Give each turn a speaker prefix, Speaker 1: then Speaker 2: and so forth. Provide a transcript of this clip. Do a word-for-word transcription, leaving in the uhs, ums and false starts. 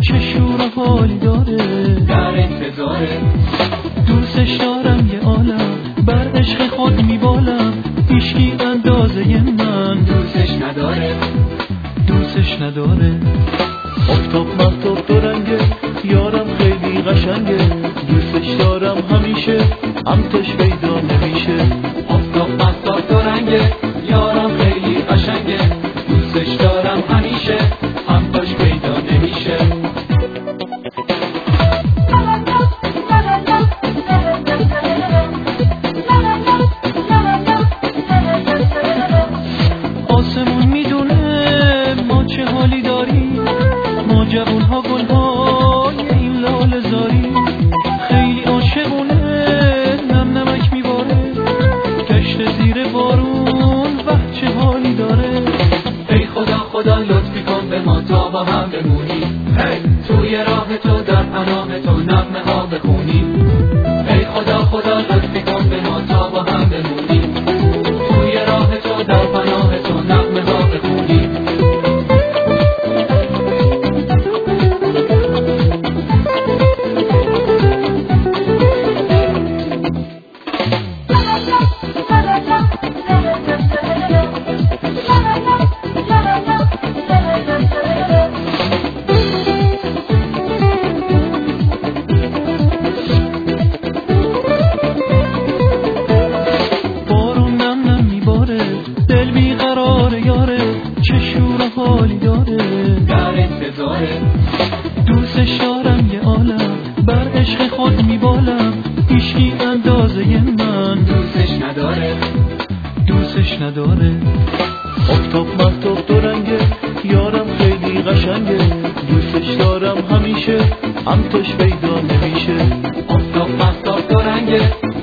Speaker 1: چه شور و حالی داره،
Speaker 2: در انتظاره.
Speaker 1: دوستش دارم یه عالم، بر عشق خود میبالم، هیچکی اندازه من
Speaker 2: دوستش نداره،
Speaker 1: دوستش نداره.
Speaker 3: آفتاب مهتاب دو رنگه، یارم خیلی قشنگه، دوستش دارم همیشه، همتش پیدا نمیشه.
Speaker 2: آفتاب مهتاب دو رنگه، یارم خیلی قشنگه، دوستش دارم همیشه، همتاش پیدا نمیشه.
Speaker 1: آسمون میدونه ما چه حالی داریم، ما جوون ها گل های این لال زاری، خیلی عاشقونه نم نمک میباره، گشت زیر بارون وقت چه حالی داره.
Speaker 2: ای خدا خدا لطفی کن به ما تا با هم بمونیم، hey! توی راه تو در پناه تو نغمه ها بخونیم. ای خدا خدا لطفی کن به ما تا با هم بمونیم، توی راه تو در پناه تو نغمه ها بخونیم.
Speaker 1: دل بیقراره یاره، چه شور و حالی داره،
Speaker 2: در انتظاره.
Speaker 1: دوستش دارم یه عالم، بر عشق خود میبالم، هیچکی اندازه من
Speaker 2: دوستش نداره،
Speaker 1: دوستش نداره.
Speaker 3: آفتاب مهتاب دو رنگه، یارم خیلی قشنگه، دوستش دارم همیشه، همتش پیدا نمیشه.
Speaker 2: آفتاب مهتاب دو رنگه،